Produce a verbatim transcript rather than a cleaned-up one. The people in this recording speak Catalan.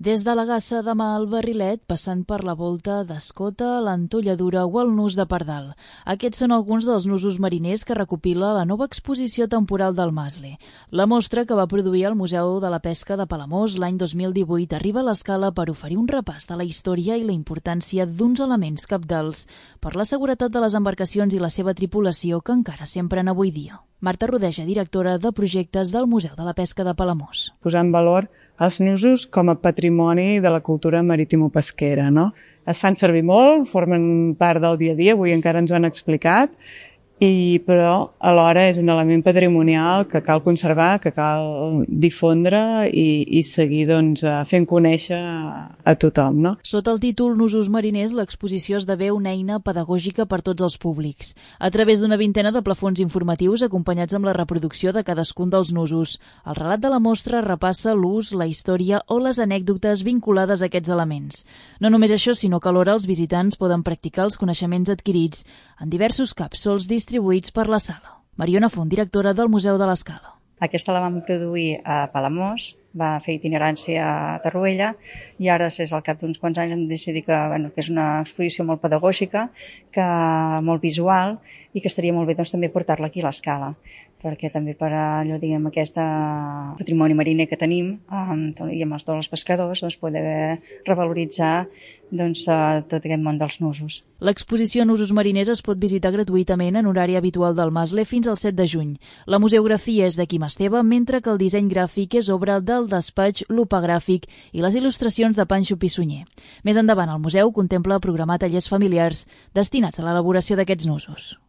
Des de la Gassa de Mà al Barrilet, passant per la Volta d'Escota, l'Entolladura o el Nus de Pardal. Aquests són alguns dels nusos mariners que recopila la nova exposició temporal del Masle. La mostra, que va produir al Museu de la Pesca de Palamós l'any dos mil divuit, arriba a l'Escala per oferir un repàs de la història i la importància d'uns elements cabdals per la seguretat de les embarcacions i la seva tripulació que encara s'empren avui dia. Marta Rodeja, directora de projectes del Museu de la Pesca de Palamós. Posar en valor els nusos com a patrimoni de la cultura maritimo-pesquera, no? Es fan servir molt, formen part del dia a dia, avui encara ens ho han explicat, i però alhora és un element patrimonial que cal conservar, que cal difondre i, i seguir doncs, fent conèixer a tothom. No? Sota el títol Nusos mariners, l'exposició esdevé una eina pedagògica per tots els públics, a través d'una vintena de plafons informatius acompanyats amb la reproducció de cadascun dels nusos. El relat de la mostra repassa l'ús, la història o les anècdotes vinculades a aquests elements. No només això, sinó que alhora els visitants poden practicar els coneixements adquirits en diversos capsols distribuïts per la sala. Mariona Font, directora del Museu de l'Escala. Aquesta la vam produir a Palamós, va fer itinerància a Torroella i ara, és al cap d'uns quants anys, hem decidit que, bueno, que és una exposició molt pedagògica, que, molt visual i que estaria molt bé doncs, també portar-la aquí a l'Escala, perquè també per allò, diguem, aquest patrimoni mariner que tenim amb, i amb els, tots els pescadors doncs, poder revaloritzar doncs, tot aquest món dels nusos. L'exposició Nusos mariners es pot visitar gratuïtament en horari habitual del Masle fins al set de juny. La museografia és de Quim Esteve, mentre que el disseny gràfic és obra del despatx Lupogràfic i les il·lustracions de Panxo Pissunyer. Més endavant, el museu contempla programar tallers familiars destinats a l'elaboració d'aquests nusos.